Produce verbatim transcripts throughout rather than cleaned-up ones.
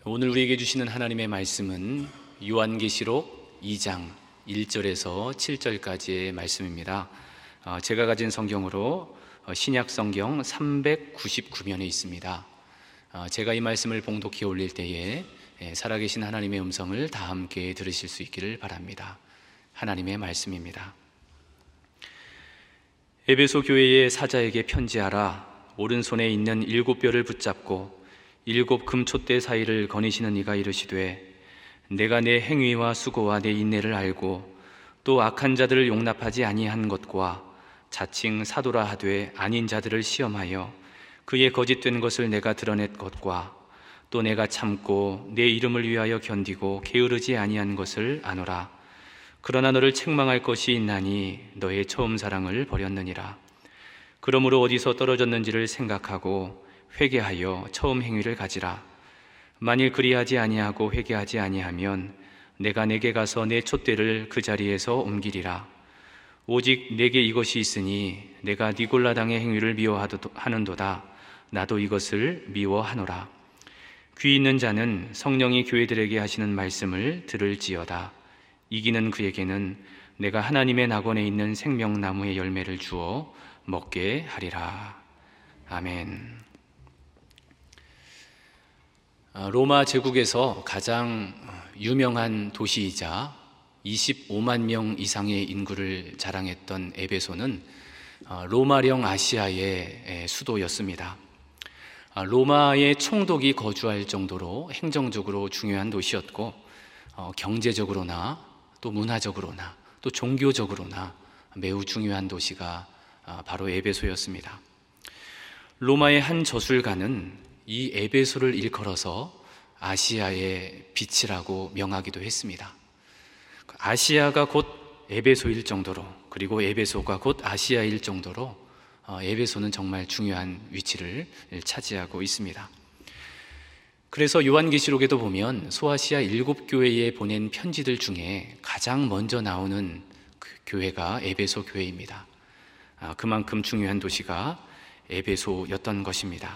오늘 우리에게 주시는 하나님의 말씀은 요한계시록 이 장 일 절에서 칠 절까지의 말씀입니다. 제가 가진 성경으로 신약 성경 삼백구십구 면에 있습니다. 제가 이 말씀을 봉독해 올릴 때에 살아계신 하나님의 음성을 다 함께 들으실 수 있기를 바랍니다. 하나님의 말씀입니다. 에베소 교회의 사자에게 편지하라. 오른손에 있는 일곱 뼈를 붙잡고 일곱 금촛대 사이를 거니시는 이가 이르시되, 내가 내 행위와 수고와 내 인내를 알고 또 악한 자들을 용납하지 아니한 것과 자칭 사도라 하되 아닌 자들을 시험하여 그의 거짓된 것을 내가 드러낸 것과 또 내가 참고 내 이름을 위하여 견디고 게으르지 아니한 것을 아노라. 그러나 너를 책망할 것이 있나니 너의 처음 사랑을 버렸느니라. 그러므로 어디서 떨어졌는지를 생각하고 회개하여 처음 행위를 가지라. 만일 그리하지 아니하고 회개하지 아니하면 내가 내게 가서 내 촛대를 그 자리에서 옮기리라. 오직 내게 이것이 있으니 내가 니골라당의 행위를 미워하는도다. 나도 이것을 미워하노라. 귀 있는 자는 성령이 교회들에게 하시는 말씀을 들을지어다. 이기는 그에게는 내가 하나님의 낙원에 있는 생명나무의 열매를 주어 먹게 하리라. 아멘. 로마 제국에서 가장 유명한 도시이자 이십오만 명 이상의 인구를 자랑했던 에베소는 로마령 아시아의 수도였습니다. 로마의 총독이 거주할 정도로 행정적으로 중요한 도시였고, 경제적으로나 또 문화적으로나 또 종교적으로나 매우 중요한 도시가 바로 에베소였습니다. 로마의 한 저술가는 이 에베소를 일컬어서 아시아의 빛이라고 명하기도 했습니다. 아시아가 곧 에베소일 정도로, 그리고 에베소가 곧 아시아일 정도로 에베소는 정말 중요한 위치를 차지하고 있습니다. 그래서 요한계시록에도 보면 소아시아 일곱 교회에 보낸 편지들 중에 가장 먼저 나오는 그 교회가 에베소 교회입니다. 그만큼 중요한 도시가 에베소였던 것입니다.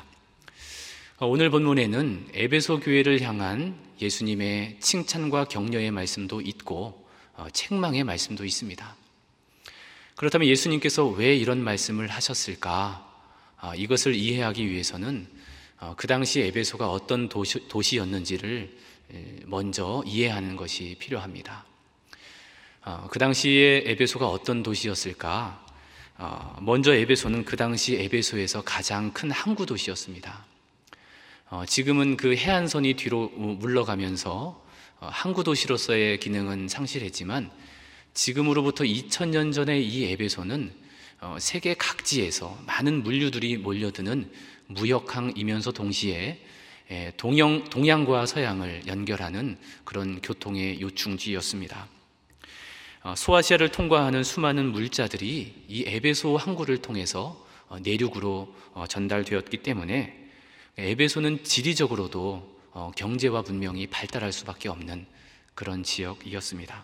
오늘 본문에는 에베소 교회를 향한 예수님의 칭찬과 격려의 말씀도 있고 책망의 말씀도 있습니다. 그렇다면 예수님께서 왜 이런 말씀을 하셨을까? 이것을 이해하기 위해서는 그 당시 에베소가 어떤 도시, 도시였는지를 먼저 이해하는 것이 필요합니다. 그 당시에 에베소가 어떤 도시였을까? 먼저 에베소는 그 당시 에베소에서 가장 큰 항구 도시였습니다. 어, 지금은 그 해안선이 뒤로 물러가면서 어, 항구 도시로서의 기능은 상실했지만, 지금으로부터 이천 년 전에 이 에베소는 어, 세계 각지에서 많은 물류들이 몰려드는 무역항이면서 동시에 에, 동양, 동양과 서양을 연결하는 그런 교통의 요충지였습니다. 어, 소아시아를 통과하는 수많은 물자들이 이 에베소 항구를 통해서 어, 내륙으로 어, 전달되었기 때문에 에베소는 지리적으로도 경제와 문명이 발달할 수밖에 없는 그런 지역이었습니다.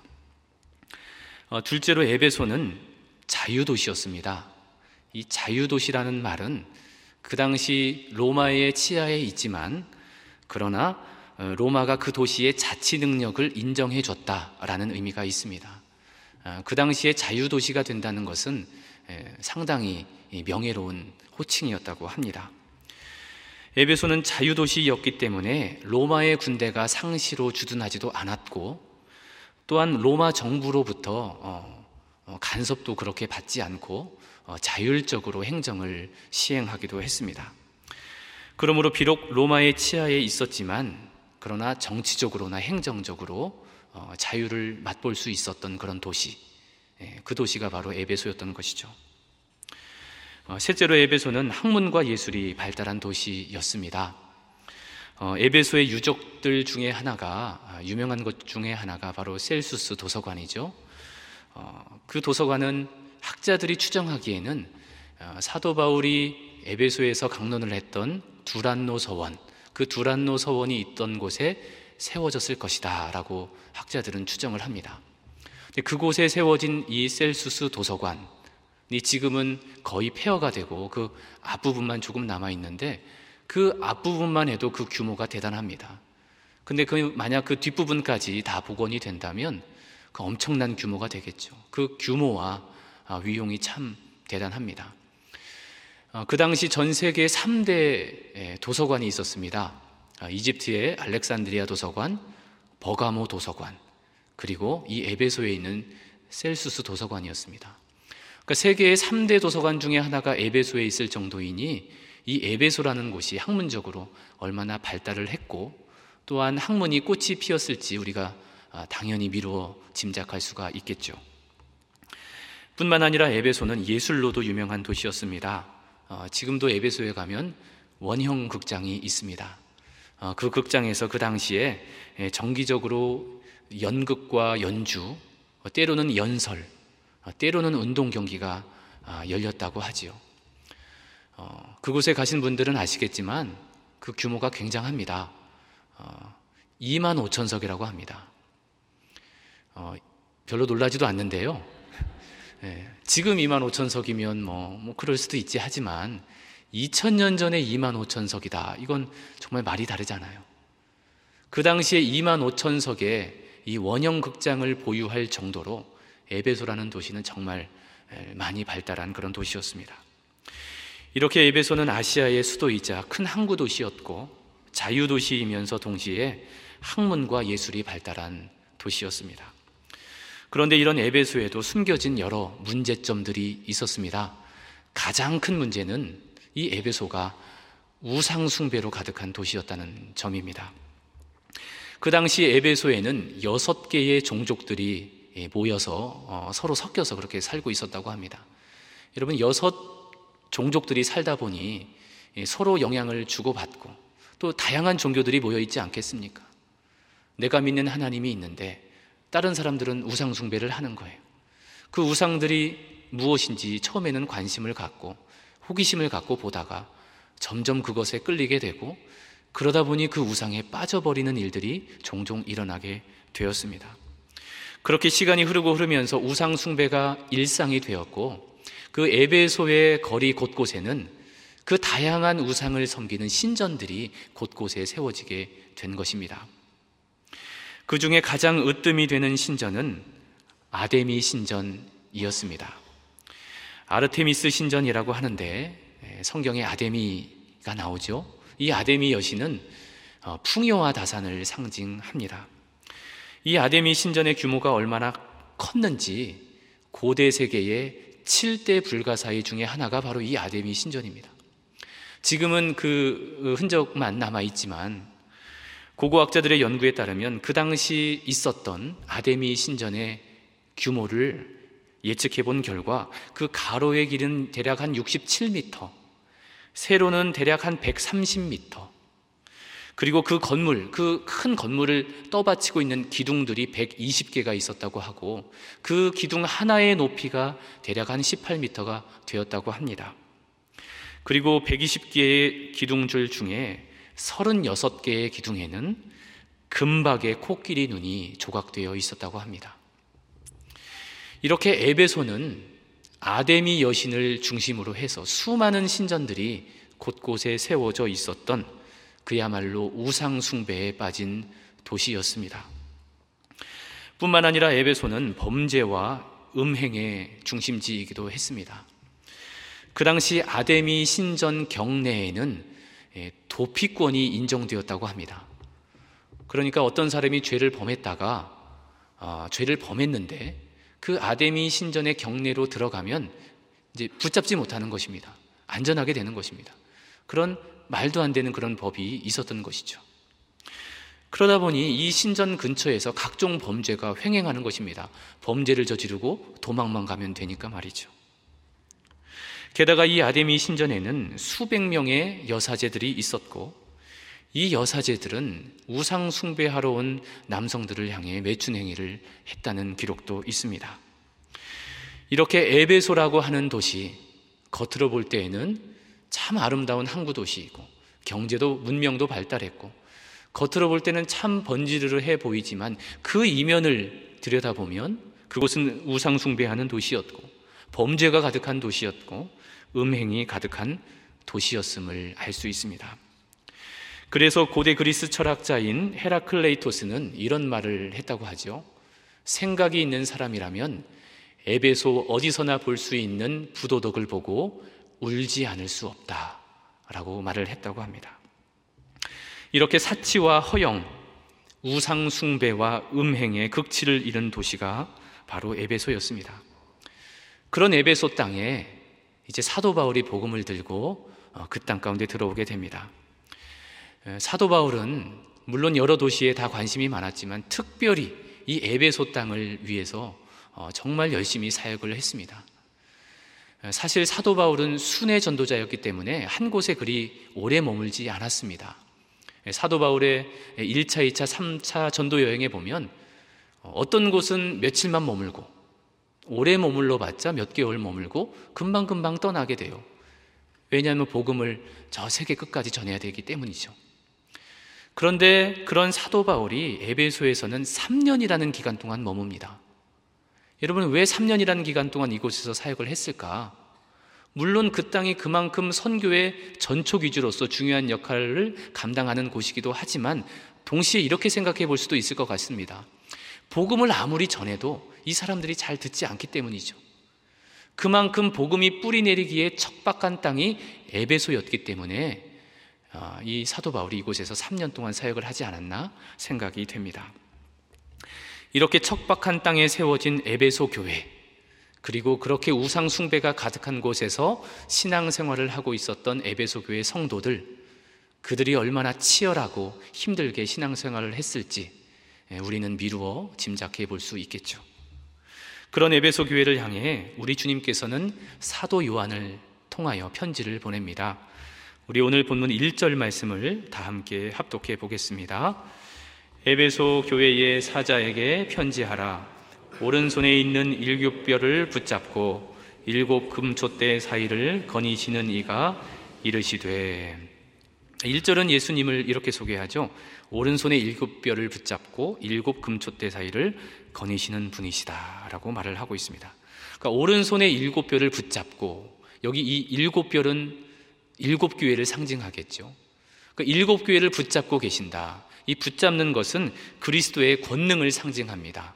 둘째로 에베소는 자유도시였습니다. 이 자유도시라는 말은 그 당시 로마의 치하에 있지만, 그러나 로마가 그 도시의 자치 능력을 인정해 줬다라는 의미가 있습니다. 그 당시에 자유도시가 된다는 것은 상당히 명예로운 호칭이었다고 합니다. 에베소는 자유도시였기 때문에 로마의 군대가 상시로 주둔하지도 않았고, 또한 로마 정부로부터 어, 어, 간섭도 그렇게 받지 않고 어, 자율적으로 행정을 시행하기도 했습니다. 그러므로 비록 로마의 치하에 있었지만, 그러나 정치적으로나 행정적으로 어, 자유를 맛볼 수 있었던 그런 도시, 예, 그 도시가 바로 에베소였던 것이죠. 셋째로 에베소는 학문과 예술이 발달한 도시였습니다. 에베소의 유적들 중에 하나가, 유명한 것 중에 하나가 바로 셀수스 도서관이죠. 그 도서관은 학자들이 추정하기에는 사도 바울이 에베소에서 강론을 했던 두란노 서원, 그 두란노 서원이 있던 곳에 세워졌을 것이다 라고 학자들은 추정을 합니다. 그곳에 세워진 이 셀수스 도서관, 지금은 거의 폐허가 되고 그 앞부분만 조금 남아있는데, 그 앞부분만 해도 그 규모가 대단합니다. 근데 그 만약 그 뒷부분까지 다 복원이 된다면 그 엄청난 규모가 되겠죠. 그 규모와 위용이 참 대단합니다. 그 당시 전 세계 삼 대 도서관이 있었습니다. 이집트의 알렉산드리아 도서관, 버가모 도서관, 그리고 이 에베소에 있는 셀수스 도서관이었습니다. 그러니까 세계의 삼 대 도서관 중에 하나가 에베소에 있을 정도이니 이 에베소라는 곳이 학문적으로 얼마나 발달을 했고 또한 학문이 꽃이 피었을지 우리가 당연히 미루어 짐작할 수가 있겠죠. 뿐만 아니라 에베소는 예술로도 유명한 도시였습니다. 어, 지금도 에베소에 가면 원형 극장이 있습니다. 어, 그 극장에서 그 당시에 정기적으로 연극과 연주, 때로는 연설, 때로는 운동 경기가 열렸다고 하지요. 어, 그곳에 가신 분들은 아시겠지만 그 규모가 굉장합니다. 어, 이만 오천 석이라고 합니다. 어, 별로 놀라지도 않는데요. 예, 지금 이만 오천 석이면 뭐, 뭐 그럴 수도 있지 하지만 이천 년 전에 이만 오천 석이다. 이건 정말 말이 다르잖아요. 그 당시에 이만 오천 석의 이 원형 극장을 보유할 정도로 에베소라는 도시는 정말 많이 발달한 그런 도시였습니다. 이렇게 에베소는 아시아의 수도이자 큰 항구 도시였고 자유도시이면서 동시에 학문과 예술이 발달한 도시였습니다. 그런데 이런 에베소에도 숨겨진 여러 문제점들이 있었습니다. 가장 큰 문제는 이 에베소가 우상 숭배로 가득한 도시였다는 점입니다. 그 당시 에베소에는 여섯 개의 종족들이 모여서 서로 섞여서 그렇게 살고 있었다고 합니다. 여러분, 여섯 종족들이 살다 보니 서로 영향을 주고받고 또 다양한 종교들이 모여 있지 않겠습니까? 내가 믿는 하나님이 있는데 다른 사람들은 우상 숭배를 하는 거예요. 그 우상들이 무엇인지 처음에는 관심을 갖고 호기심을 갖고 보다가 점점 그것에 끌리게 되고 그러다 보니 그 우상에 빠져버리는 일들이 종종 일어나게 되었습니다. 그렇게 시간이 흐르고 흐르면서 우상 숭배가 일상이 되었고 그 에베소의 거리 곳곳에는 그 다양한 우상을 섬기는 신전들이 곳곳에 세워지게 된 것입니다. 그 중에 가장 으뜸이 되는 신전은 아데미 신전이었습니다. 아르테미스 신전이라고 하는데 성경에 아데미가 나오죠. 이 아데미 여신은 풍요와 다산을 상징합니다. 이 아데미 신전의 규모가 얼마나 컸는지 고대 세계의 칠 대 불가사의 중에 하나가 바로 이 아데미 신전입니다. 지금은 그 흔적만 남아있지만 고고학자들의 연구에 따르면 그 당시 있었던 아데미 신전의 규모를 예측해 본 결과 그 가로의 길은 대략 한 육십칠 미터, 세로는 대략 한 백삼십 미터, 그리고 그 건물, 그 큰 건물을 떠받치고 있는 기둥들이 백이십 개가 있었다고 하고 그 기둥 하나의 높이가 대략 한 십팔 미터가 되었다고 합니다. 그리고 백이십 개의 기둥줄 중에 서른여섯 개의 기둥에는 금박의 코끼리 눈이 조각되어 있었다고 합니다. 이렇게 에베소는 아데미 여신을 중심으로 해서 수많은 신전들이 곳곳에 세워져 있었던 그야말로 우상 숭배에 빠진 도시였습니다. 뿐만 아니라 에베소는 범죄와 음행의 중심지이기도 했습니다. 그 당시 아데미 신전 경내에는 도피권이 인정되었다고 합니다. 그러니까 어떤 사람이 죄를 범했다가 아, 죄를 범했는데 그 아데미 신전의 경내로 들어가면 이제 붙잡지 못하는 것입니다. 안전하게 되는 것입니다. 그런 말도 안 되는 그런 법이 있었던 것이죠. 그러다 보니 이 신전 근처에서 각종 범죄가 횡행하는 것입니다. 범죄를 저지르고 도망만 가면 되니까 말이죠. 게다가 이 아데미 신전에는 수백 명의 여사제들이 있었고 이 여사제들은 우상 숭배하러 온 남성들을 향해 매춘 행위를 했다는 기록도 있습니다. 이렇게 에베소라고 하는 도시, 겉으로 볼 때에는 참 아름다운 항구 도시이고 경제도 문명도 발달했고 겉으로 볼 때는 참 번지르르해 보이지만 그 이면을 들여다보면 그곳은 우상 숭배하는 도시였고 범죄가 가득한 도시였고 음행이 가득한 도시였음을 알 수 있습니다. 그래서 고대 그리스 철학자인 헤라클레이토스는 이런 말을 했다고 하죠. 생각이 있는 사람이라면 에베소 어디서나 볼 수 있는 부도덕을 보고 울지 않을 수 없다 라고 말을 했다고 합니다. 이렇게 사치와 허영, 우상 숭배와 음행의 극치를 이룬 도시가 바로 에베소였습니다. 그런 에베소 땅에 이제 사도 바울이 복음을 들고 그 땅 가운데 들어오게 됩니다. 사도 바울은 물론 여러 도시에 다 관심이 많았지만 특별히 이 에베소 땅을 위해서 정말 열심히 사역을 했습니다. 사실 사도 바울은 순회 전도자였기 때문에 한 곳에 그리 오래 머물지 않았습니다. 사도 바울의 일 차, 이 차, 삼 차 전도 여행에 보면 어떤 곳은 며칠만 머물고 오래 머물러 봤자 몇 개월 머물고 금방금방 떠나게 돼요. 왜냐하면 복음을 저 세계 끝까지 전해야 되기 때문이죠. 그런데 그런 사도 바울이 에베소에서는 삼 년이라는 기간 동안 머뭅니다. 여러분, 왜 삼 년이라는 기간 동안 이곳에서 사역을 했을까? 물론 그 땅이 그만큼 선교의 전초 기지로서 중요한 역할을 감당하는 곳이기도 하지만 동시에 이렇게 생각해 볼 수도 있을 것 같습니다. 복음을 아무리 전해도 이 사람들이 잘 듣지 않기 때문이죠. 그만큼 복음이 뿌리 내리기에 척박한 땅이 에베소였기 때문에 이 사도 바울이 이곳에서 삼 년 동안 사역을 하지 않았나 생각이 됩니다. 이렇게 척박한 땅에 세워진 에베소 교회, 그리고 그렇게 우상 숭배가 가득한 곳에서 신앙생활을 하고 있었던 에베소 교회 성도들, 그들이 얼마나 치열하고 힘들게 신앙생활을 했을지 우리는 미루어 짐작해 볼 수 있겠죠. 그런 에베소 교회를 향해 우리 주님께서는 사도 요한을 통하여 편지를 보냅니다. 우리 오늘 본문 일 절 말씀을 다 함께 합독해 보겠습니다. 에베소 교회의 사자에게 편지하라. 오른손에 있는 일곱 뼈를 붙잡고 일곱 금촛대 사이를 거니시는 이가 이르시되. 일 절은 예수님을 이렇게 소개하죠. 오른손에 일곱 뼈를 붙잡고 일곱 금촛대 사이를 거니시는 분이시다 라고 말을 하고 있습니다. 그러니까 오른손에 일곱 뼈를 붙잡고, 여기 이 일곱 뼈는 일곱 교회를 상징하겠죠. 그러니까 일곱 교회를 붙잡고 계신다. 이 붙잡는 것은 그리스도의 권능을 상징합니다.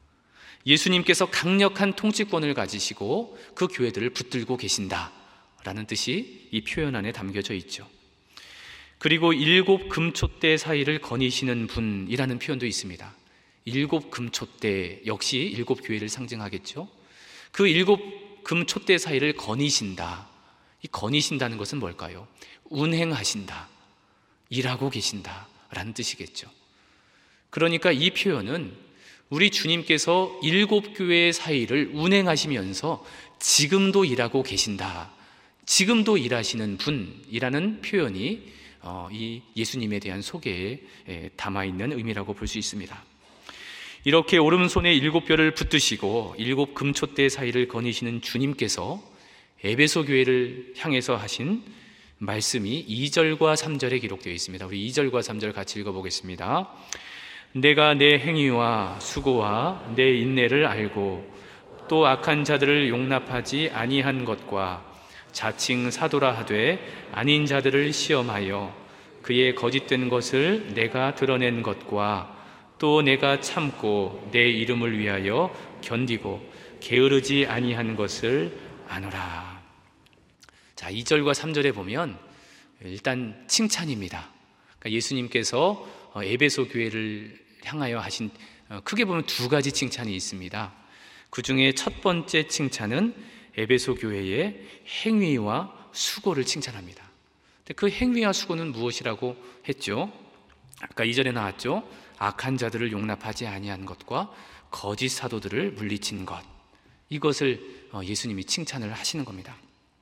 예수님께서 강력한 통치권을 가지시고 그 교회들을 붙들고 계신다라는 뜻이 이 표현 안에 담겨져 있죠. 그리고 일곱 금촛대 사이를 거니시는 분이라는 표현도 있습니다. 일곱 금촛대 역시 일곱 교회를 상징하겠죠. 그 일곱 금촛대 사이를 거니신다. 이 거니신다는 것은 뭘까요? 운행하신다, 일하고 계신다 라는 뜻이겠죠. 그러니까 이 표현은 우리 주님께서 일곱 교회의 사이를 운행하시면서 지금도 일하고 계신다, 지금도 일하시는 분이라는 표현이 이 예수님에 대한 소개에 담아있는 의미라고 볼 수 있습니다. 이렇게 오른손에 일곱 뼈를 붙드시고 일곱 금촛대 사이를 거니시는 주님께서 에베소 교회를 향해서 하신 말씀이 이 절과 삼 절에 기록되어 있습니다. 우리 이 절과 삼 절 같이 읽어보겠습니다. 내가 내 행위와 수고와 내 인내를 알고 또 악한 자들을 용납하지 아니한 것과 자칭 사도라 하되 아닌 자들을 시험하여 그의 거짓된 것을 내가 드러낸 것과 또 내가 참고 내 이름을 위하여 견디고 게으르지 아니한 것을 아노라. 자, 이 절과 삼 절에 보면 일단 칭찬입니다. 그러니까 예수님께서 에베소 교회를 향하여 하신 크게 보면 두 가지 칭찬이 있습니다. 그 중에 첫 번째 칭찬은 에베소 교회의 행위와 수고를 칭찬합니다. 그 행위와 수고는 무엇이라고 했죠? 아까 이 절에 나왔죠. 악한 자들을 용납하지 아니한 것과 거짓 사도들을 물리친 것, 이것을 예수님이 칭찬을 하시는 겁니다.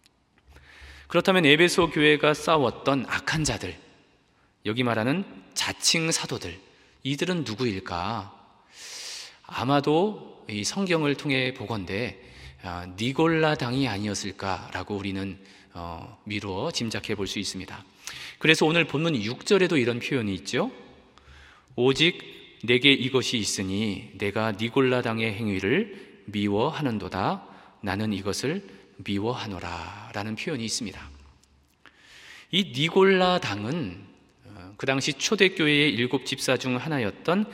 그렇다면 에베소 교회가 싸웠던 악한 자들, 여기 말하는 자칭 사도들, 이들은 누구일까? 아마도 이 성경을 통해 보건대 니골라 당이 아니었을까라고 우리는 어, 미루어 짐작해 볼 수 있습니다. 그래서 오늘 본문 육 절에도 이런 표현이 있죠. 오직 내게 이것이 있으니 내가 니골라 당의 행위를 미워하는도다. 나는 이것을 미워하노라 라는 표현이 있습니다. 이 니골라 당은 그 당시 초대교회의 일곱 집사 중 하나였던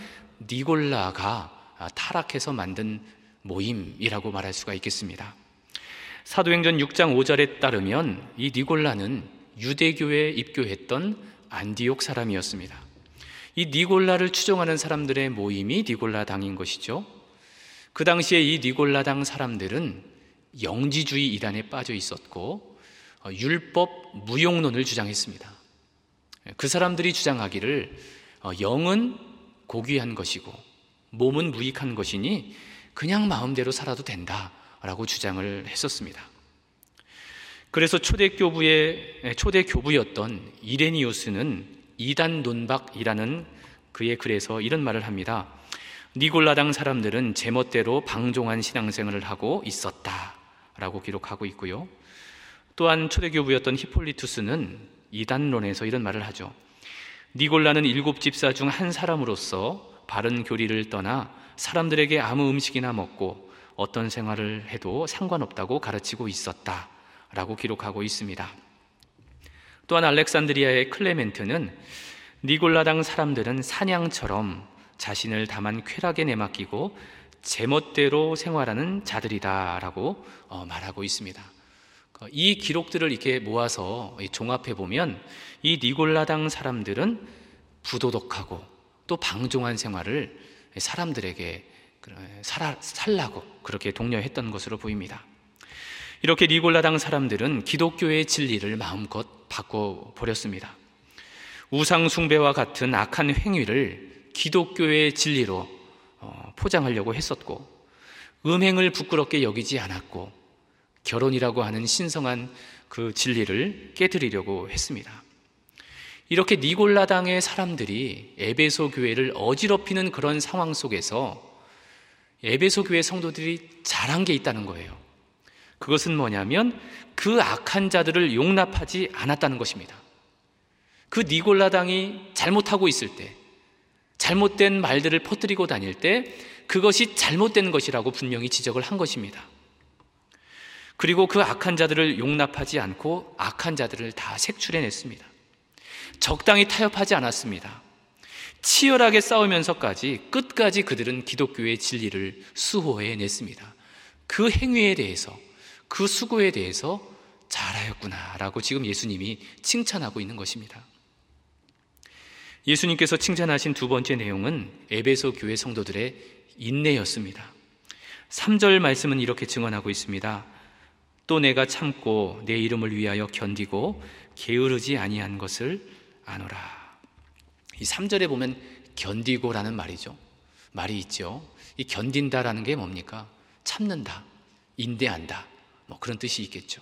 니골라가 타락해서 만든 모임이라고 말할 수가 있겠습니다. 사도행전 육 장 오 절에 따르면 이 니골라는 유대교회에 입교했던 안디옥 사람이었습니다. 이 니골라를 추종하는 사람들의 모임이 니골라당인 것이죠. 그 당시에 이 니골라당 사람들은 영지주의 이단에 빠져 있었고 율법 무용론을 주장했습니다. 그 사람들이 주장하기를 영은 고귀한 것이고 몸은 무익한 것이니 그냥 마음대로 살아도 된다라고 주장을 했었습니다. 그래서 초대교부의 초대교부였던 이레니우스는 이단 논박이라는 그의 글에서 이런 말을 합니다. 니골라당 사람들은 제멋대로 방종한 신앙생활을 하고 있었다라고 기록하고 있고요. 또한 초대교부였던 히폴리투스는 이단론에서 이런 말을 하죠. 니골라는 일곱 집사 중 한 사람으로서 바른 교리를 떠나 사람들에게 아무 음식이나 먹고 어떤 생활을 해도 상관없다고 가르치고 있었다라고 기록하고 있습니다. 또한 알렉산드리아의 클레멘트는 니골라당 사람들은 사냥처럼 자신을 다만 쾌락에 내맡기고 제멋대로 생활하는 자들이다라고 말하고 있습니다. 이 기록들을 이렇게 모아서 종합해 보면 이 니골라당 사람들은 부도덕하고 또 방종한 생활을 사람들에게 살아, 살라고 그렇게 독려했던 것으로 보입니다. 이렇게 니골라당 사람들은 기독교의 진리를 마음껏 바꿔버렸습니다. 우상 숭배와 같은 악한 행위를 기독교의 진리로 포장하려고 했었고, 음행을 부끄럽게 여기지 않았고, 결혼이라고 하는 신성한 그 진리를 깨뜨리려고 했습니다. 이렇게 니골라당의 사람들이 에베소 교회를 어지럽히는 그런 상황 속에서 에베소 교회 성도들이 잘한 게 있다는 거예요. 그것은 뭐냐면 그 악한 자들을 용납하지 않았다는 것입니다. 그 니골라당이 잘못하고 있을 때, 잘못된 말들을 퍼뜨리고 다닐 때 그것이 잘못된 것이라고 분명히 지적을 한 것입니다. 그리고 그 악한 자들을 용납하지 않고 악한 자들을 다 색출해냈습니다. 적당히 타협하지 않았습니다. 치열하게 싸우면서까지 끝까지 그들은 기독교의 진리를 수호해냈습니다. 그 행위에 대해서, 그 수고에 대해서 잘하였구나라고 지금 예수님이 칭찬하고 있는 것입니다. 예수님께서 칭찬하신 두 번째 내용은 에베소 교회 성도들의 인내였습니다. 삼 절 말씀은 이렇게 증언하고 있습니다. 또 내가 참고 내 이름을 위하여 견디고 게으르지 아니한 것을 아노라. 이 삼 절에 보면 견디고라는 말이죠. 말이 있죠. 이 견딘다라는 게 뭡니까? 참는다, 인내한다, 뭐 그런 뜻이 있겠죠.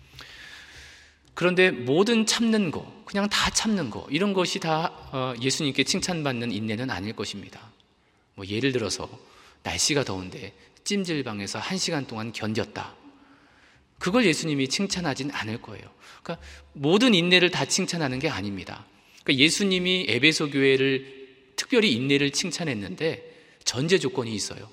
그런데 모든 참는 거, 그냥 다 참는 거, 이런 것이 다 예수님께 칭찬받는 인내는 아닐 것입니다. 뭐 예를 들어서 날씨가 더운데 찜질방에서 한 시간 동안 견뎠다. 그걸 예수님이 칭찬하진 않을 거예요. 그러니까 모든 인내를 다 칭찬하는 게 아닙니다. 그러니까 예수님이 에베소 교회를 특별히 인내를 칭찬했는데 전제 조건이 있어요.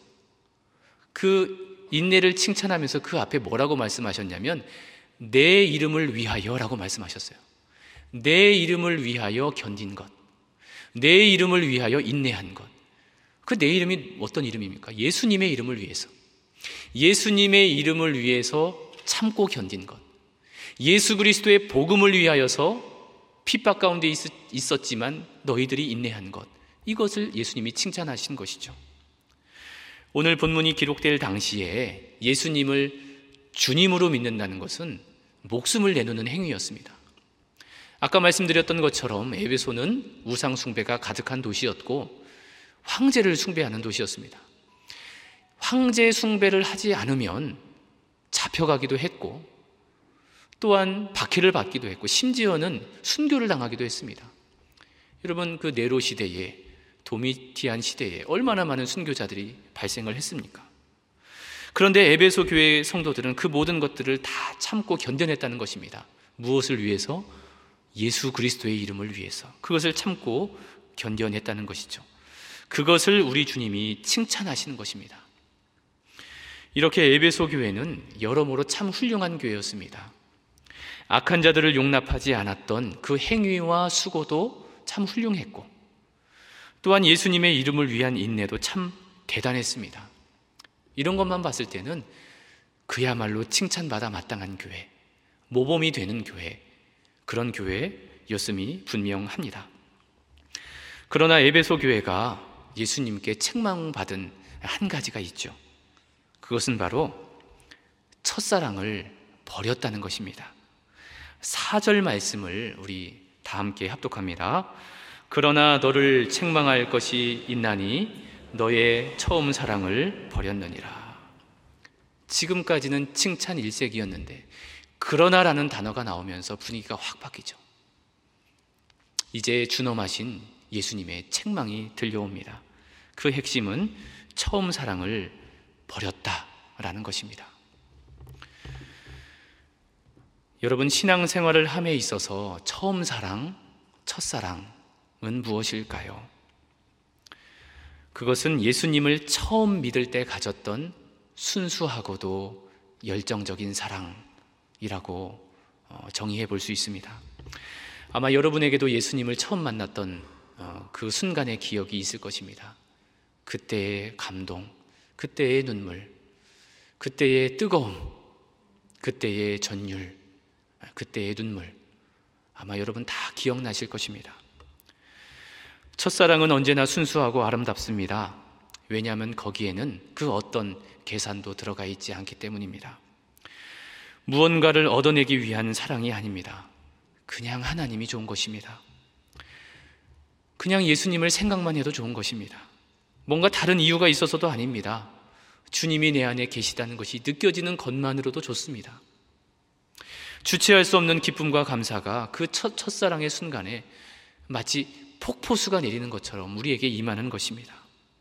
그 인내를 칭찬하면서 그 앞에 뭐라고 말씀하셨냐면 내 이름을 위하여라고 말씀하셨어요. 내 이름을 위하여 견딘 것, 내 이름을 위하여 인내한 것. 그 내 이름이 어떤 이름입니까? 예수님의 이름을 위해서, 예수님의 이름을 위해서 참고 견딘 것, 예수 그리스도의 복음을 위하여서 핍박 가운데 있었지만 너희들이 인내한 것, 이것을 예수님이 칭찬하신 것이죠. 오늘 본문이 기록될 당시에 예수님을 주님으로 믿는다는 것은 목숨을 내놓는 행위였습니다. 아까 말씀드렸던 것처럼 에베소는 우상 숭배가 가득한 도시였고 황제를 숭배하는 도시였습니다. 황제 숭배를 하지 않으면 잡혀가기도 했고 또한 박해를 받기도 했고 심지어는 순교를 당하기도 했습니다. 여러분, 그 네로 시대에, 도미티안 시대에 얼마나 많은 순교자들이 발생을 했습니까? 그런데 에베소 교회 성도들은 그 모든 것들을 다 참고 견뎌냈다는 것입니다. 무엇을 위해서? 예수 그리스도의 이름을 위해서. 그것을 참고 견뎌냈다는 것이죠. 그것을 우리 주님이 칭찬하시는 것입니다. 이렇게 에베소 교회는 여러모로 참 훌륭한 교회였습니다. 악한 자들을 용납하지 않았던 그 행위와 수고도 참 훌륭했고, 또한 예수님의 이름을 위한 인내도 참 대단했습니다. 이런 것만 봤을 때는 그야말로 칭찬받아 마땅한 교회, 모범이 되는 교회, 그런 교회였음이 분명합니다. 그러나 에베소 교회가 예수님께 책망받은 한 가지가 있죠. 그것은 바로 첫사랑을 버렸다는 것입니다. 사 절 말씀을 우리 다 함께 합독합니다. 그러나 너를 책망할 것이 있나니 너의 처음 사랑을 버렸느니라. 지금까지는 칭찬 일색이었는데 그러나라는 단어가 나오면서 분위기가 확 바뀌죠. 이제 준엄하신 예수님의 책망이 들려옵니다. 그 핵심은 처음 사랑을 버렸다라는 것입니다. 여러분, 신앙생활을 함에 있어서 처음 사랑, 첫사랑은 무엇일까요? 그것은 예수님을 처음 믿을 때 가졌던 순수하고도 열정적인 사랑이라고 정의해 볼 수 있습니다. 아마 여러분에게도 예수님을 처음 만났던 그 순간의 기억이 있을 것입니다. 그때의 감동, 그때의 눈물, 그때의 뜨거움, 그때의 전율, 그때의 눈물, 아마 여러분 다 기억나실 것입니다. 첫사랑은 언제나 순수하고 아름답습니다. 왜냐하면 거기에는 그 어떤 계산도 들어가 있지 않기 때문입니다. 무언가를 얻어내기 위한 사랑이 아닙니다. 그냥 하나님이 좋은 것입니다. 그냥 예수님을 생각만 해도 좋은 것입니다. 뭔가 다른 이유가 있어서도 아닙니다. 주님이 내 안에 계시다는 것이 느껴지는 것만으로도 좋습니다. 주체할 수 없는 기쁨과 감사가 그 첫, 첫사랑의 순간에 마치 폭포수가 내리는 것처럼 우리에게 임하는 것입니다.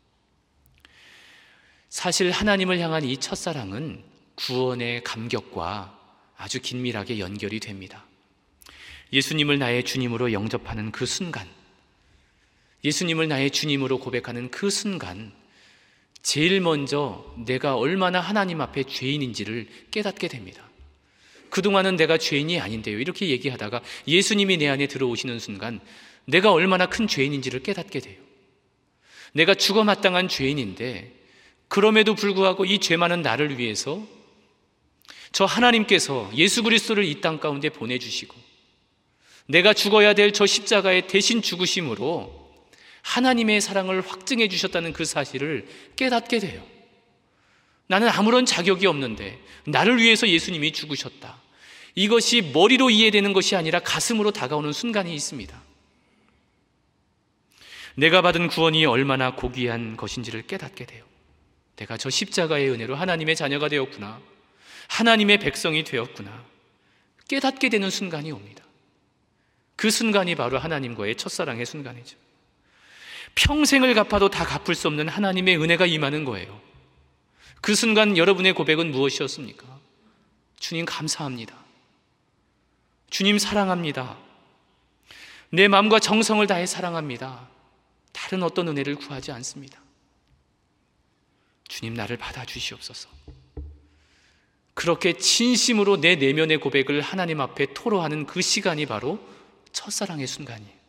사실 하나님을 향한 이 첫사랑은 구원의 감격과 아주 긴밀하게 연결이 됩니다. 예수님을 나의 주님으로 영접하는 그 순간, 예수님을 나의 주님으로 고백하는 그 순간, 제일 먼저 내가 얼마나 하나님 앞에 죄인인지를 깨닫게 됩니다. 그동안은 내가 죄인이 아닌데요, 이렇게 얘기하다가 예수님이 내 안에 들어오시는 순간 내가 얼마나 큰 죄인인지를 깨닫게 돼요. 내가 죽어 마땅한 죄인인데 그럼에도 불구하고 이 죄 많은 나를 위해서 저 하나님께서 예수 그리스도를 이 땅 가운데 보내주시고 내가 죽어야 될 저 십자가의 대신 죽으심으로 하나님의 사랑을 확증해 주셨다는 그 사실을 깨닫게 돼요. 나는 아무런 자격이 없는데 나를 위해서 예수님이 죽으셨다. 이것이 머리로 이해되는 것이 아니라 가슴으로 다가오는 순간이 있습니다. 내가 받은 구원이 얼마나 고귀한 것인지를 깨닫게 돼요. 내가 저 십자가의 은혜로 하나님의 자녀가 되었구나, 하나님의 백성이 되었구나, 깨닫게 되는 순간이 옵니다. 그 순간이 바로 하나님과의 첫사랑의 순간이죠. 평생을 갚아도 다 갚을 수 없는 하나님의 은혜가 임하는 거예요. 그 순간 여러분의 고백은 무엇이었습니까? 주님 감사합니다. 주님 사랑합니다. 내 마음과 정성을 다해 사랑합니다. 다른 어떤 은혜를 구하지 않습니다. 주님 나를 받아주시옵소서. 그렇게 진심으로 내 내면의 고백을 하나님 앞에 토로하는 그 시간이 바로 첫사랑의 순간이에요.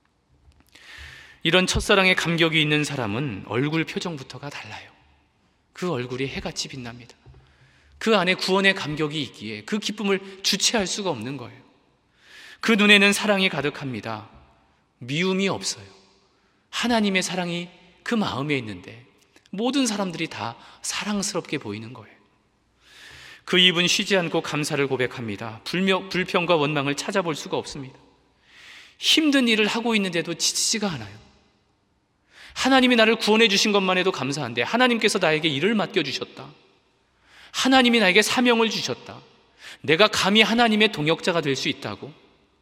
이런 첫사랑의 감격이 있는 사람은 얼굴 표정부터가 달라요. 그 얼굴이 해같이 빛납니다. 그 안에 구원의 감격이 있기에 그 기쁨을 주체할 수가 없는 거예요. 그 눈에는 사랑이 가득합니다. 미움이 없어요. 하나님의 사랑이 그 마음에 있는데 모든 사람들이 다 사랑스럽게 보이는 거예요. 그 입은 쉬지 않고 감사를 고백합니다. 불명, 불평과 원망을 찾아볼 수가 없습니다. 힘든 일을 하고 있는데도 지치지가 않아요. 하나님이 나를 구원해 주신 것만 해도 감사한데 하나님께서 나에게 일을 맡겨주셨다. 하나님이 나에게 사명을 주셨다. 내가 감히 하나님의 동역자가 될 수 있다고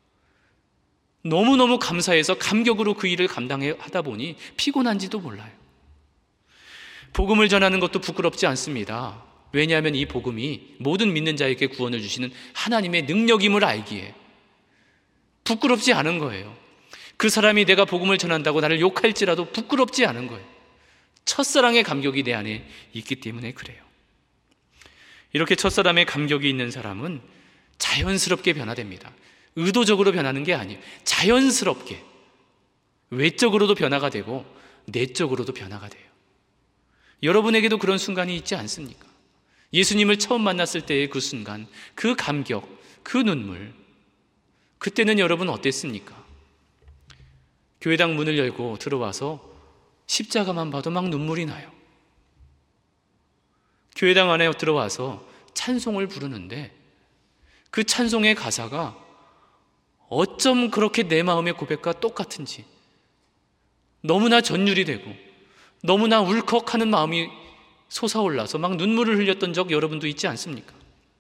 너무너무 감사해서 감격으로 그 일을 감당하다 보니 피곤한지도 몰라요. 복음을 전하는 것도 부끄럽지 않습니다. 왜냐하면 이 복음이 모든 믿는 자에게 구원을 주시는 하나님의 능력임을 알기에 부끄럽지 않은 거예요. 그 사람이 내가 복음을 전한다고 나를 욕할지라도 부끄럽지 않은 거예요. 첫사랑의 감격이 내 안에 있기 때문에 그래요. 이렇게 첫사랑의 감격이 있는 사람은 자연스럽게 변화됩니다. 의도적으로 변하는 게 아니에요. 자연스럽게 외적으로도 변화가 되고 내적으로도 변화가 돼요. 여러분에게도 그런 순간이 있지 않습니까? 예수님을 처음 만났을 때의 그 순간, 그 감격, 그 눈물, 그때는 여러분 어땠습니까? 교회당 문을 열고 들어와서 십자가만 봐도 막 눈물이 나요. 교회당 안에 들어와서 찬송을 부르는데 그 찬송의 가사가 어쩜 그렇게 내 마음의 고백과 똑같은지 너무나 전율이 되고 너무나 울컥하는 마음이 솟아올라서 막 눈물을 흘렸던 적 여러분도 있지 않습니까?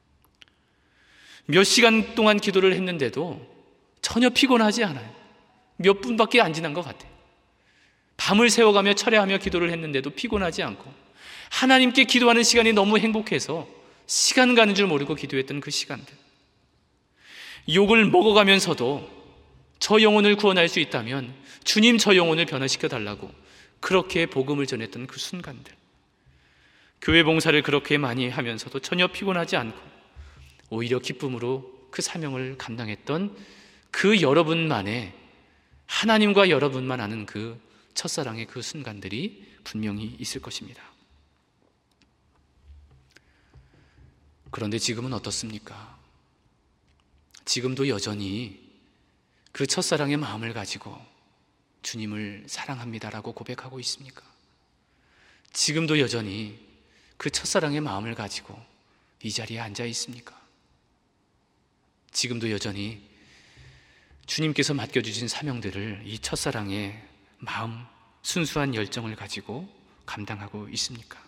몇 시간 동안 기도를 했는데도 전혀 피곤하지 않아요. 몇 분밖에 안 지난 것 같아요. 밤을 새워가며 철야하며 기도를 했는데도 피곤하지 않고 하나님께 기도하는 시간이 너무 행복해서 시간 가는 줄 모르고 기도했던 그 시간들, 욕을 먹어가면서도 저 영혼을 구원할 수 있다면 주님 저 영혼을 변화시켜 달라고 그렇게 복음을 전했던 그 순간들, 교회 봉사를 그렇게 많이 하면서도 전혀 피곤하지 않고 오히려 기쁨으로 그 사명을 감당했던 그 여러분만의, 하나님과 여러분만 아는 그 첫사랑의 그 순간들이 분명히 있을 것입니다. 그런데 지금은 어떻습니까? 지금도 여전히 그 첫사랑의 마음을 가지고 주님을 사랑합니다라고 고백하고 있습니까? 지금도 여전히 그 첫사랑의 마음을 가지고 이 자리에 앉아 있습니까? 지금도 여전히 주님께서 맡겨주신 사명들을 이 첫사랑의 마음, 순수한 열정을 가지고 감당하고 있습니까?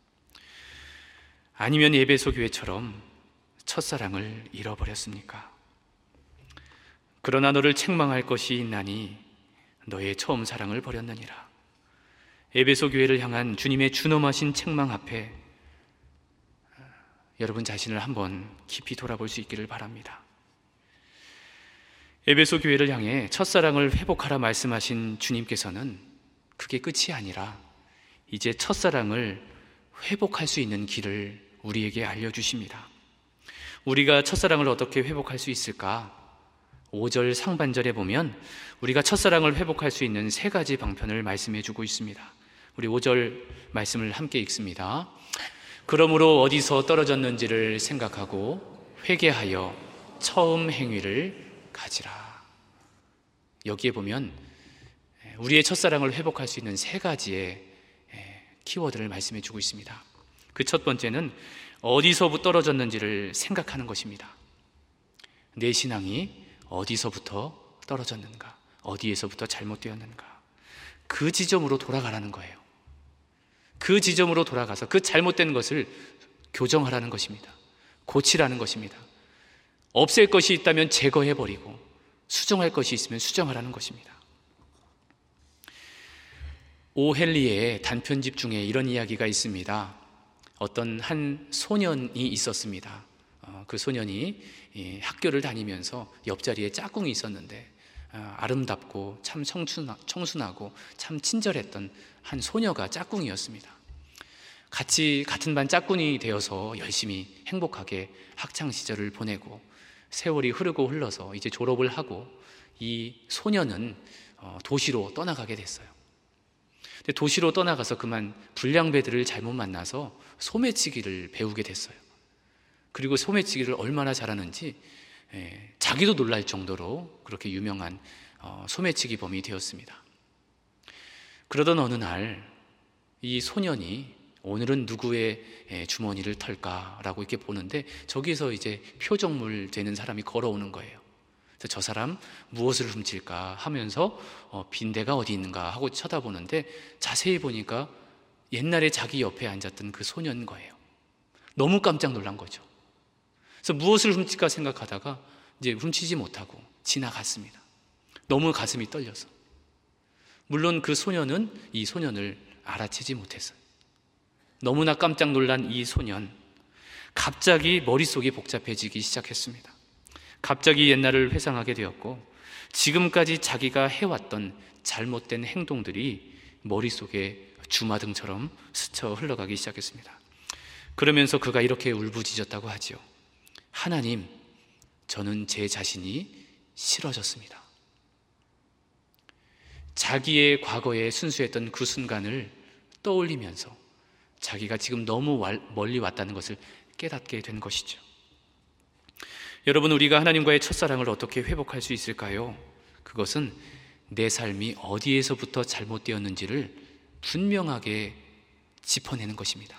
아니면 에베소 교회처럼 첫사랑을 잃어버렸습니까? 그러나 너를 책망할 것이 있나니 너의 처음 사랑을 버렸느니라. 에베소 교회를 향한 주님의 준엄하신 책망 앞에 여러분 자신을 한번 깊이 돌아볼 수 있기를 바랍니다. 에베소 교회를 향해 첫사랑을 회복하라 말씀하신 주님께서는 그게 끝이 아니라 이제 첫사랑을 회복할 수 있는 길을 우리에게 알려주십니다. 우리가 첫사랑을 어떻게 회복할 수 있을까? 오 절 상반절에 보면 우리가 첫사랑을 회복할 수 있는 세 가지 방편을 말씀해 주고 있습니다. 우리 오 절 말씀을 함께 읽습니다. 그러므로 어디서 떨어졌는지를 생각하고 회개하여 처음 행위를 가지라. 여기에 보면 우리의 첫사랑을 회복할 수 있는 세 가지의 키워드를 말씀해 주고 있습니다. 그 첫 번째는 어디서부터 떨어졌는지를 생각하는 것입니다. 내 신앙이 어디서부터 떨어졌는가, 어디에서부터 잘못되었는가, 그 지점으로 돌아가라는 거예요. 그 지점으로 돌아가서 그 잘못된 것을 교정하라는 것입니다. 고치라는 것입니다. 없앨 것이 있다면 제거해버리고 수정할 것이 있으면 수정하라는 것입니다. 오헨리의 단편집 중에 이런 이야기가 있습니다. 어떤 한 소년이 있었습니다. 어, 그 소년이 예, 학교를 다니면서 옆자리에 짝꿍이 있었는데 어, 아름답고 참 청순하, 청순하고 참 친절했던 한 소녀가 짝꿍이었습니다. 같이 같은 반 짝꿍이 되어서 열심히 행복하게 학창 시절을 보내고 세월이 흐르고 흘러서 이제 졸업을 하고 이 소녀는 어, 도시로 떠나가게 됐어요. 근데 도시로 떠나가서 그만 불량배들을 잘못 만나서 소매치기를 배우게 됐어요. 그리고 소매치기를 얼마나 잘하는지 예, 자기도 놀랄 정도로 그렇게 유명한 어, 소매치기범이 되었습니다. 그러던 어느 날 이 소년이 오늘은 누구의 예, 주머니를 털까라고 이렇게 보는데 저기서 이제 표적물 되는 사람이 걸어오는 거예요. 그래서 저 사람 무엇을 훔칠까 하면서 어, 빈대가 어디 있는가 하고 쳐다보는데 자세히 보니까 옛날에 자기 옆에 앉았던 그 소년인 거예요. 너무 깜짝 놀란 거죠. 그래서 무엇을 훔칠까 생각하다가 이제 훔치지 못하고 지나갔습니다. 너무 가슴이 떨려서. 물론 그 소년은 이 소년을 알아채지 못했어요. 너무나 깜짝 놀란 이 소년, 갑자기 머릿속이 복잡해지기 시작했습니다. 갑자기 옛날을 회상하게 되었고 지금까지 자기가 해왔던 잘못된 행동들이 머릿속에 주마등처럼 스쳐 흘러가기 시작했습니다. 그러면서 그가 이렇게 울부짖었다고 하지요. 하나님, 저는 제 자신이 싫어졌습니다. 자기의 과거에 순수했던 그 순간을 떠올리면서 자기가 지금 너무 멀리 왔다는 것을 깨닫게 된 것이죠. 여러분, 우리가 하나님과의 첫사랑을 어떻게 회복할 수 있을까요? 그것은 내 삶이 어디에서부터 잘못되었는지를 분명하게 짚어내는 것입니다.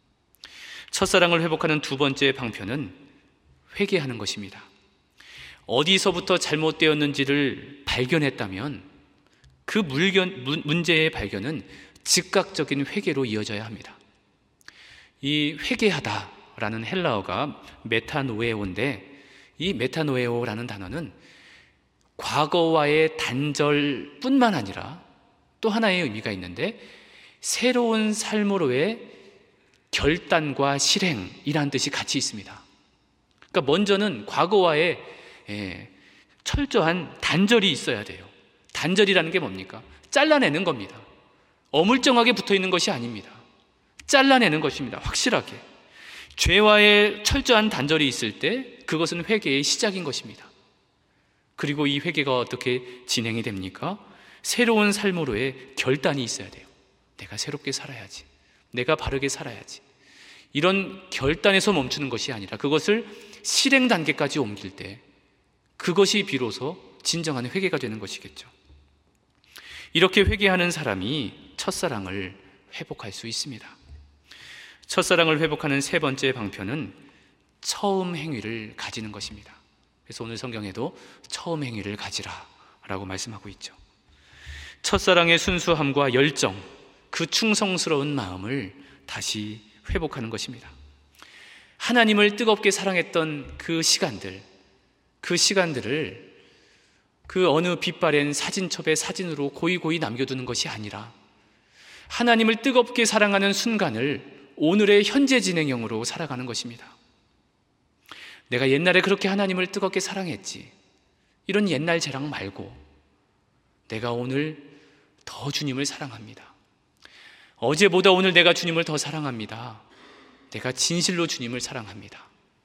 첫사랑을 회복하는 두 번째 방편은 회개하는 것입니다. 어디서부터 잘못되었는지를 발견했다면 그 물견, 문제의 발견은 즉각적인 회개로 이어져야 합니다. 이 회개하다라는 헬라어가 메타노에오인데, 이 메타노에오라는 단어는 과거와의 단절뿐만 아니라 또 하나의 의미가 있는데, 새로운 삶으로의 결단과 실행이라는 뜻이 같이 있습니다. 그러니까 먼저는 과거와의 예, 철저한 단절이 있어야 돼요. 단절이라는 게 뭡니까? 잘라내는 겁니다. 어물쩡하게 붙어있는 것이 아닙니다. 잘라내는 것입니다. 확실하게. 죄와의 철저한 단절이 있을 때 그것은 회개의 시작인 것입니다. 그리고 이 회개가 어떻게 진행이 됩니까? 새로운 삶으로의 결단이 있어야 돼요. 내가 새롭게 살아야지. 내가 바르게 살아야지. 이런 결단에서 멈추는 것이 아니라 그것을 실행 단계까지 옮길 때 그것이 비로소 진정한 회개가 되는 것이겠죠. 이렇게 회개하는 사람이 첫사랑을 회복할 수 있습니다. 첫사랑을 회복하는 세 번째 방편은 처음 행위를 가지는 것입니다. 그래서 오늘 성경에도 처음 행위를 가지라 라고 말씀하고 있죠. 첫사랑의 순수함과 열정, 그 충성스러운 마음을 다시 회복하는 것입니다. 하나님을 뜨겁게 사랑했던 그 시간들, 그 시간들을 그 어느 빛바랜 사진첩의 사진으로 고이고이 남겨두는 것이 아니라 하나님을 뜨겁게 사랑하는 순간을 오늘의 현재 진행형으로 살아가는 것입니다. 내가 옛날에 그렇게 하나님을 뜨겁게 사랑했지, 이런 옛날 자랑 말고 내가 오늘 더 주님을 사랑합니다. 어제보다 오늘 내가 주님을 더 사랑합니다. 내가 진실로 주님을 사랑합니다.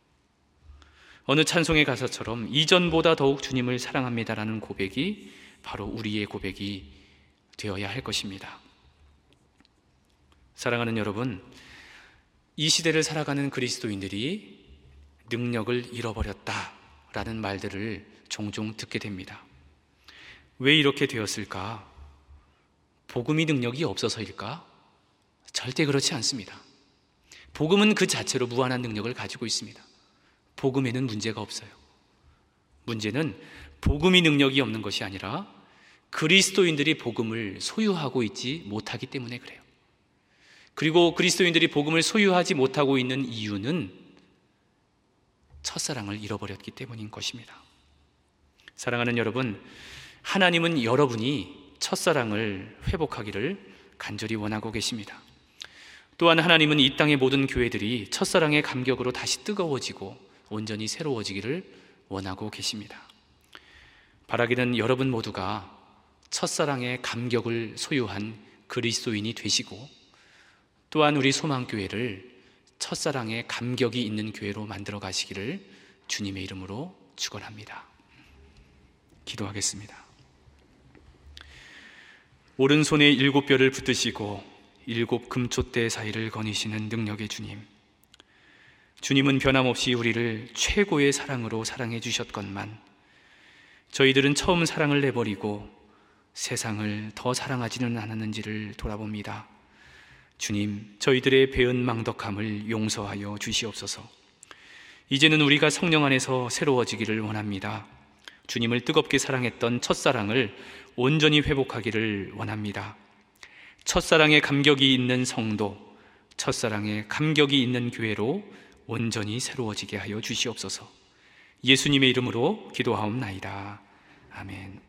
어느 찬송의 가사처럼 이전보다 더욱 주님을 사랑합니다라는 고백이 바로 우리의 고백이 되어야 할 것입니다. 사랑하는 여러분, 이 시대를 살아가는 그리스도인들이 능력을 잃어버렸다라는 말들을 종종 듣게 됩니다. 왜 이렇게 되었을까? 복음이 능력이 없어서일까? 절대 그렇지 않습니다. 복음은 그 자체로 무한한 능력을 가지고 있습니다. 복음에는 문제가 없어요. 문제는 복음이 능력이 없는 것이 아니라 그리스도인들이 복음을 소유하고 있지 못하기 때문에 그래요. 그리고 그리스도인들이 복음을 소유하지 못하고 있는 이유는 첫사랑을 잃어버렸기 때문인 것입니다. 사랑하는 여러분, 하나님은 여러분이 첫사랑을 회복하기를 간절히 원하고 계십니다. 또한 하나님은 이 땅의 모든 교회들이 첫사랑의 감격으로 다시 뜨거워지고 온전히 새로워지기를 원하고 계십니다. 바라기는 여러분 모두가 첫사랑의 감격을 소유한 그리스도인이 되시고, 또한 우리 소망교회를 첫사랑의 감격이 있는 교회로 만들어 가시기를 주님의 이름으로 축원합니다. 기도하겠습니다. 오른손에 일곱 뼈를 붙드시고 일곱 금촛대 사이를 거니시는 능력의 주님, 주님은 변함없이 우리를 최고의 사랑으로 사랑해 주셨건만 저희들은 처음 사랑을 내버리고 세상을 더 사랑하지는 않았는지를 돌아봅니다. 주님, 저희들의 배은 망덕함을 용서하여 주시옵소서. 이제는 우리가 성령 안에서 새로워지기를 원합니다. 주님을 뜨겁게 사랑했던 첫사랑을 온전히 회복하기를 원합니다. 첫사랑의 감격이 있는 성도, 첫사랑의 감격이 있는 교회로 온전히 새로워지게 하여 주시옵소서. 예수님의 이름으로 기도하옵나이다. 아멘.